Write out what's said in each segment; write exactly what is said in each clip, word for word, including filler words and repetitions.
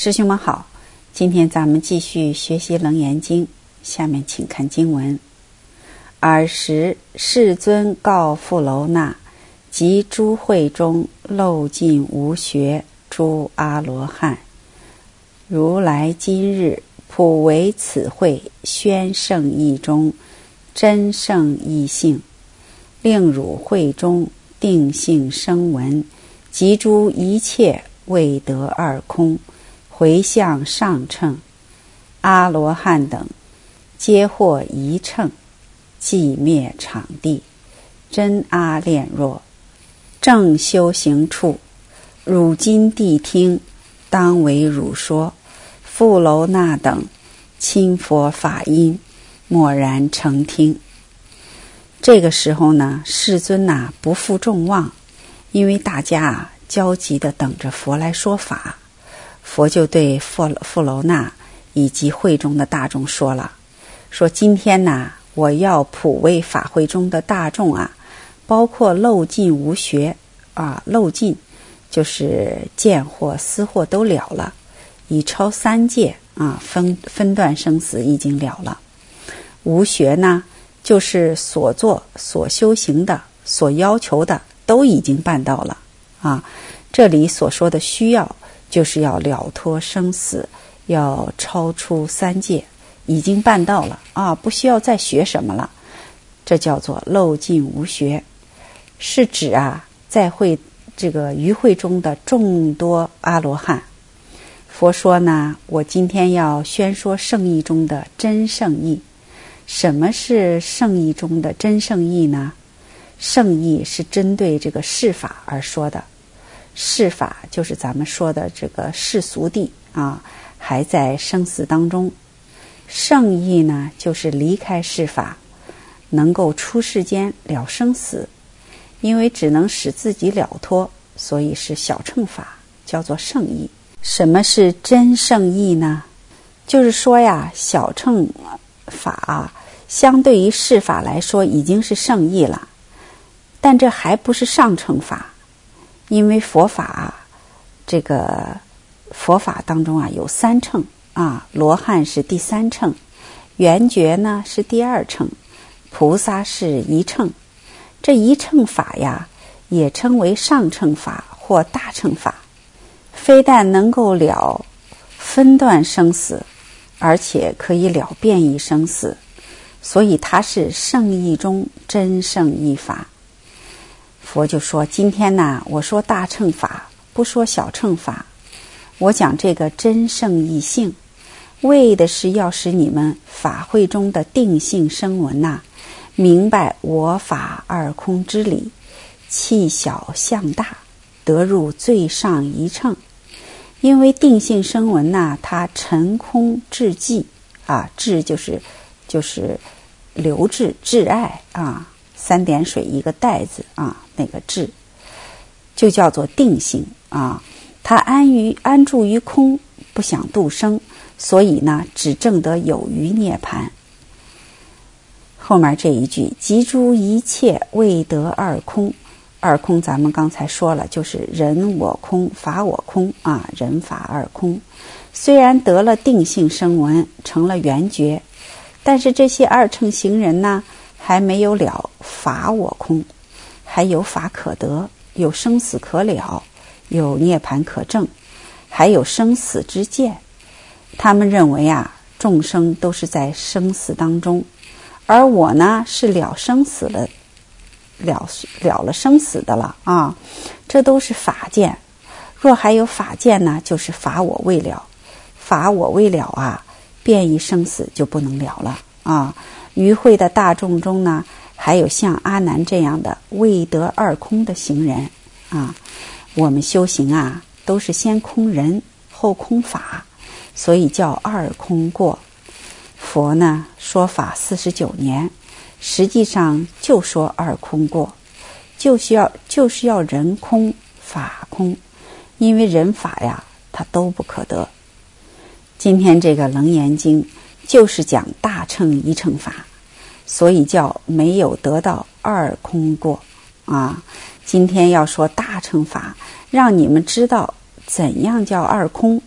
师兄们好，今天咱们继续学习《楞严经》，下面请看经文。尔时世尊告富楼那及诸会中漏尽无学诸阿罗汉，如来今日普为此会宣圣义中真圣义性，令汝会中定性声闻及诸一切未得二空回向上乘阿罗汉等，皆获一乘，寂灭场地，真阿炼若正修行处，汝今谛听，当为汝说。富楼那等亲佛法音，默然承听。这个时候呢，世尊呐、啊、不负众望，因为大家啊焦急地等着佛来说法。佛就对富富楼那以及会中的大众说了，说今天呢，我要普为法会中的大众啊，包括漏尽无学啊，漏尽就是见惑思惑都了了，已超三界啊，分分段生死已经了了。无学呢，就是所做所修行的所要求的都已经办到了啊。这里所说的需要，就是要了脱生死，要超出三界，已经办到了啊，不需要再学什么了。这叫做漏尽无学，是指啊，在会这个于会中的众多阿罗汉。佛说呢，我今天要宣说圣义中的真圣义。什么是圣义中的真圣义呢？圣义是针对这个世法而说的，世法就是咱们说的这个世俗谛啊，还在生死当中。圣义呢，就是离开世法，能够出世间了生死，因为只能使自己了脱，所以是小乘法，叫做圣义。什么是真圣义呢？就是说呀，小乘法啊，相对于世法来说已经是圣义了，但这还不是上乘法，因为佛法啊，这个佛法当中啊有三乘啊，罗汉是第三乘，圆觉呢是第二乘，菩萨是一乘。这一乘法呀，也称为上乘法或大乘法，非但能够了分段生死，而且可以了变异生死，所以它是圣义中真圣义法。佛就说，今天呢，我说大乘法，不说小乘法，我讲这个真圣义性，为的是要使你们法会中的定性声闻呐、啊，明白我法二空之理，气小向大，得入最上一乘。因为定性声闻呐、啊，它尘空至寂啊，至就是就是留滞挚爱啊，三点水一个袋子啊，那个滞就叫做定性啊。它安于安住于空，不想度生，所以呢，只证得有余涅槃。后面这一句，即诸一切未得二空。二空咱们刚才说了，就是人我空法我空啊，人法二空。虽然得了定性声闻，成了圆觉，但是这些二乘行人呢，还没有了法我空，还有法可得，有生死可了，有涅槃可证，还有生死之见。他们认为啊，众生都是在生死当中，而我呢是了生死了了了了生死的了啊，这都是法见。若还有法见呢，就是法我未了，法我未了啊，变异生死就不能了了啊。于会的大众中呢，还有像阿难这样的未得二空的行人啊。我们修行啊，都是先空人后空法，所以叫二空过。佛呢说法四十九年，实际上就说二空过，就是要就是要人空法空，因为人法呀，它都不可得。今天这个《楞严经》就是讲大乘一乘法，所以叫没有得到二空过啊。今天要说大乘法，让你们知道怎样叫二空，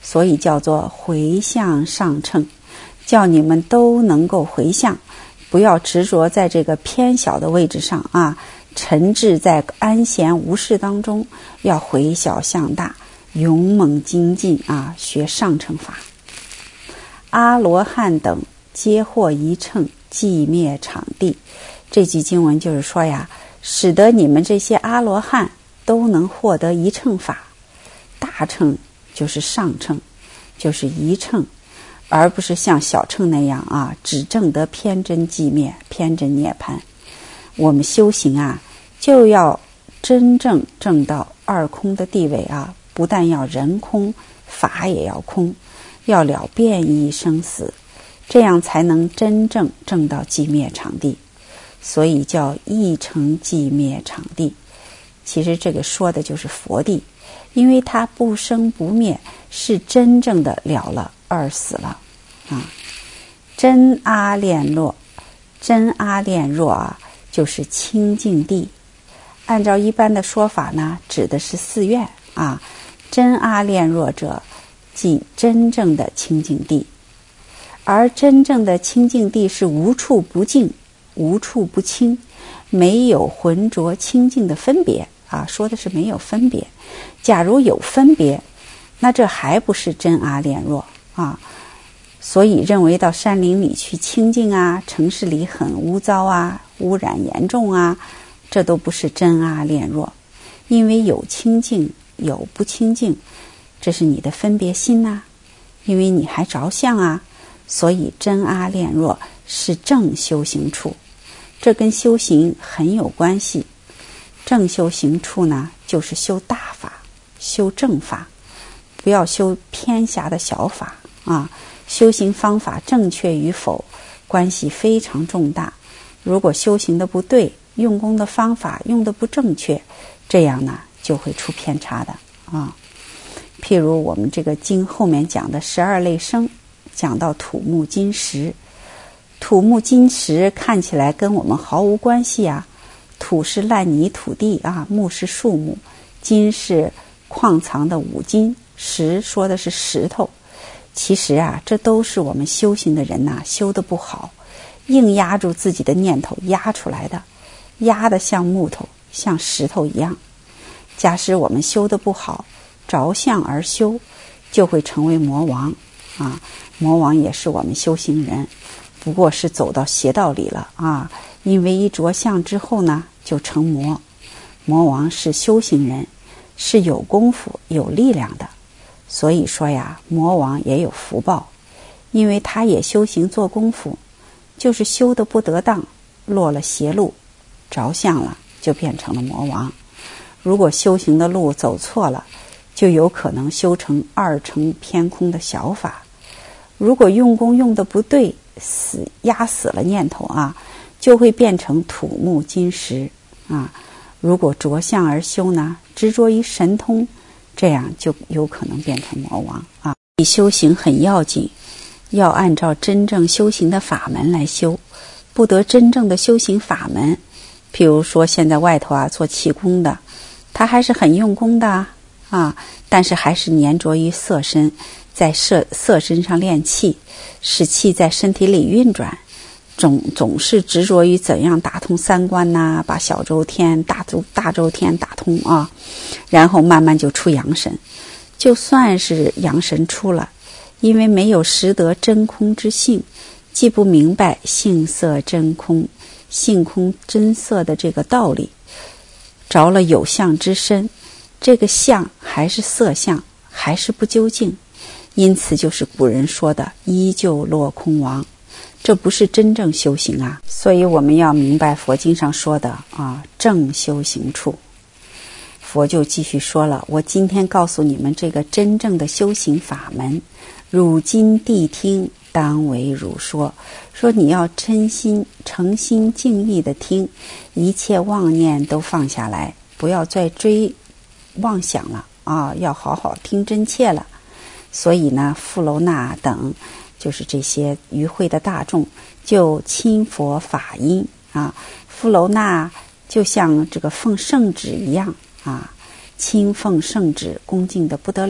所以叫做回向上乘，叫你们都能够回向，不要执着在这个偏小的位置上啊，沉滞在安闲无事当中，要回小向大，勇猛精进啊，学上乘法。阿罗汉等皆获一乘，寂灭场地。这句经文就是说呀，使得你们这些阿罗汉都能获得一乘法。大乘就是上乘，就是一乘，而不是像小乘那样啊，只证得偏真寂灭、偏真涅槃。我们修行啊，就要真正证到二空的地位啊，不但要人空，法也要空，要了变异生死，这样才能真正证到寂灭场地。所以叫一乘寂灭场地。其实这个说的就是佛地，因为它不生不灭，是真正的了了二死了啊。真阿炼若，真阿炼若啊，就是清净地。按照一般的说法呢，指的是寺院啊。真阿炼若者，即真正的清净地。而真正的清净地是无处不净，无处不清，没有浑浊清净的分别啊，说的是没有分别。假如有分别，那这还不是真阿炼若啊。所以认为到山林里去清净啊，城市里很污糟啊，污染严重啊，这都不是真阿炼若。因为有清净有不清净，这是你的分别心啊，因为你还着相啊。所以真阿炼若是正修行处，这跟修行很有关系。正修行处呢，就是修大法，修正法，不要修偏狭的小法啊。修行方法正确与否，关系非常重大。如果修行的不对，用功的方法用的不正确，这样呢就会出偏差的啊。譬如我们这个经后面讲的十二类生，讲到土木金石，土木金石看起来跟我们毫无关系啊。土是烂泥土地啊，木是树木，金是矿藏的五金，石说的是石头。其实啊，这都是我们修行的人呐、啊，修得不好，硬压住自己的念头压出来的，压得像木头像石头一样。假使我们修得不好，着相而修，就会成为魔王啊。魔王也是我们修行人，不过是走到邪道里了啊。因为一着相之后呢，就成魔。魔王是修行人，是有功夫有力量的。所以说呀，魔王也有福报，因为他也修行做功夫，就是修得不得当，落了邪路，着相了，就变成了魔王。如果修行的路走错了，就有可能修成二乘偏空的小法。如果用功用得不对，死压死了念头啊，就会变成土木金石啊。如果着相而修呢，执着于神通，这样就有可能变成魔王啊。修行很要紧，要按照真正修行的法门来修，不得真正的修行法门。譬如说现在外头啊做气功的，他还是很用功的啊，但是还是粘着于色身，在色色身上练气，使气在身体里运转，总总是执着于怎样打通三关呐、啊，把小周天大周大周天打通啊，然后慢慢就出阳神。就算是阳神出了，因为没有识得真空之性，既不明白性色真空、性空真色的这个道理，着了有相之身，这个相还是色相，还是不究竟，因此就是古人说的依旧落空亡，这不是真正修行啊。所以我们要明白佛经上说的啊，正修行处。佛就继续说了，我今天告诉你们这个真正的修行法门，汝今谛听，当为汝说。说你要真心诚心敬意的听，一切妄念都放下来，不要再追妄想了啊，要好好听真切了。所以呢，富楼那等就是这些与会的大众就亲佛法音啊，富楼那就像这个奉圣旨一样啊，亲奉圣旨，恭敬的不得了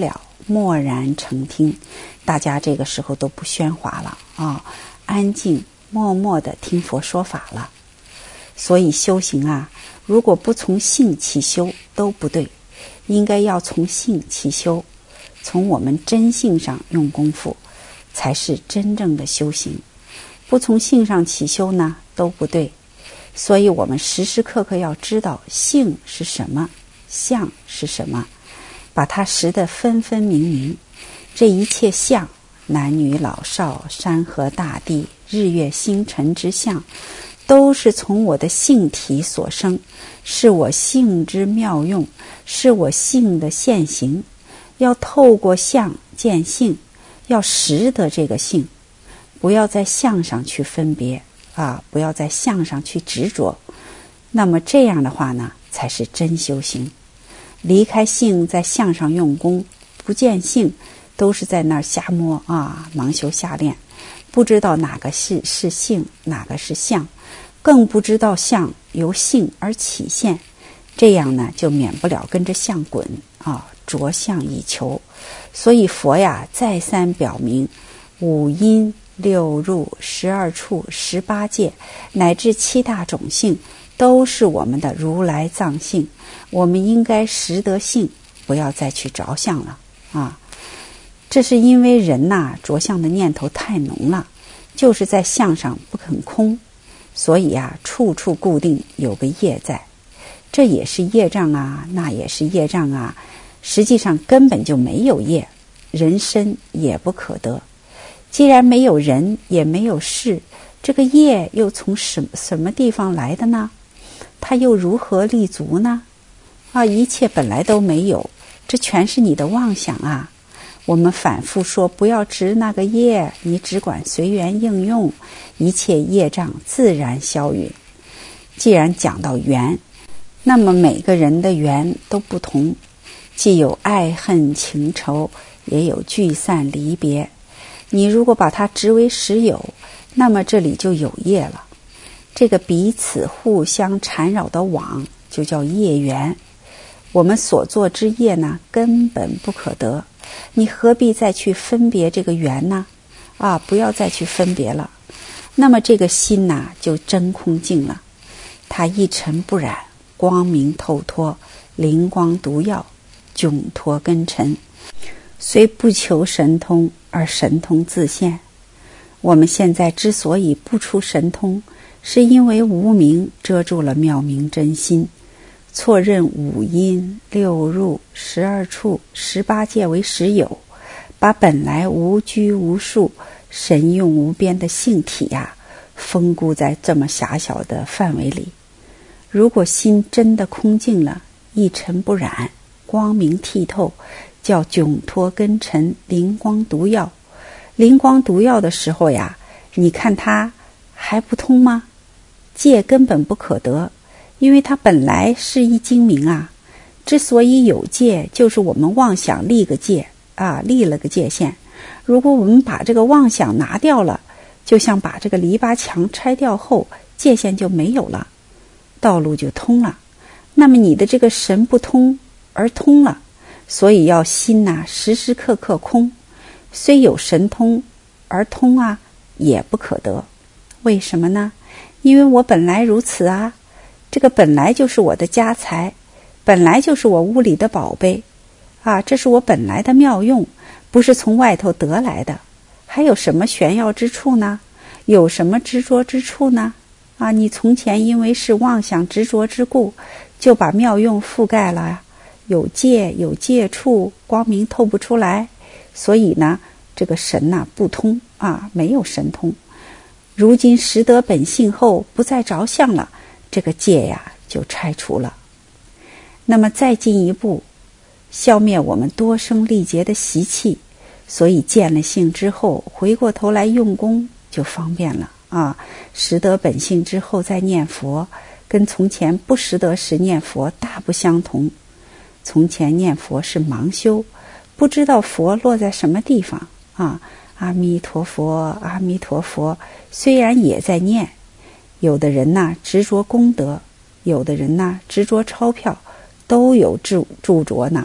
默然成听。大家这个时候都不喧哗了啊，安静默默地听佛说法了。所以修行啊，如果不从性起修都不对，应该要从性起修，从我们真性上用功夫，才是真正的修行。不从性上起修呢，都不对。所以我们时时刻刻要知道性是什么，相是什么，把它识得分分明明。这一切相，男女老少、山河大地、日月星辰之相，都是从我的性体所生，是我性之妙用，是我性的现行。要透过相见性，要识得这个性，不要在相上去分别啊，不要在相上去执着。那么这样的话呢，才是真修行。离开性，在相上用功，不见性，都是在那儿瞎摸啊，盲修瞎练，不知道哪个是是性，哪个是相，更不知道相由性而起现。这样呢，就免不了跟着相滚啊，着相以求。所以佛呀，再三表明，五阴六入、十二处、十八界，乃至七大种性，都是我们的如来藏性。我们应该识得性，不要再去着相了啊！这是因为人呐、啊，着相的念头太浓了，就是在相上不肯空，所以啊，处处固定有个业在。这也是业障啊，那也是业障啊。实际上根本就没有业，人身也不可得。既然没有人，也没有事，这个业又从什什么地方来的呢？它又如何立足呢？啊，一切本来都没有，这全是你的妄想啊！我们反复说，不要执那个业，你只管随缘应用，一切业障自然消陨。既然讲到缘，那么每个人的缘都不同，既有爱恨情仇，也有聚散离别。你如果把它执为实有，那么这里就有业了。这个彼此互相缠绕的网就叫业缘。我们所做之业呢，根本不可得，你何必再去分别这个缘呢？啊，不要再去分别了。那么这个心呐、啊，就真空净了，它一尘不染，光明透脱，灵光独耀，迥脱根尘，虽不求神通，而神通自现。我们现在之所以不出神通，是因为无明遮住了妙明真心，错认五阴六入、十二处、十八界为实有，把本来无拘无束、神用无边的性体呀、啊，封固在这么狭小的范围里。如果心真的空净了，一尘不染，光明剔透，叫迥脱根尘，灵光独耀。灵光独耀的时候呀，你看它还不通吗？戒根本不可得，因为它本来是一精明啊。之所以有戒，就是我们妄想立个戒啊，立了个界限。如果我们把这个妄想拿掉了，就像把这个篱笆墙拆掉后，界限就没有了，道路就通了。那么你的这个神不通而通了，所以要心呐、啊，时时刻刻空。虽有神通而通啊，也不可得。为什么呢？因为我本来如此啊，这个本来就是我的家财，本来就是我屋里的宝贝啊，这是我本来的妙用，不是从外头得来的。还有什么炫耀之处呢？有什么执着之处呢？啊，你从前因为是妄想执着之故，就把妙用覆盖了呀，有界有界处，光明透不出来。所以呢，这个神呐、啊、不通啊，没有神通。如今识得本性后，不再着相了，这个戒呀就拆除了。那么再进一步，消灭我们多生历劫的习气，所以见了性之后，回过头来用功就方便了啊。识得本性之后再念佛，跟从前不识得时念佛大不相同。从前念佛是盲修，不知道佛落在什么地方啊，阿弥陀佛，阿弥陀佛，虽然也在念。有的人呐、啊、执着功德，有的人呐、啊、执着钞票，都有著著着呢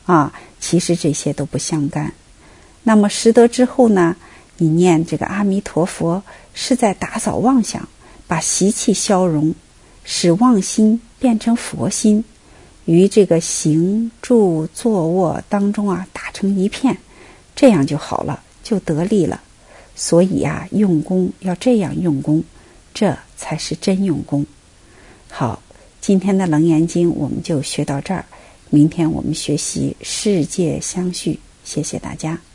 啊，其实这些都不相干。那么识得之后呢，你念这个阿弥陀佛，是在打扫妄想，把习气消融，使妄心变成佛心，于这个行住坐卧当中啊，打成一片，这样就好了，就得力了。所以啊，用功要这样用功，这才是真用功。好，今天的《楞严经》我们就学到这儿，明天我们学习世界相续，谢谢大家。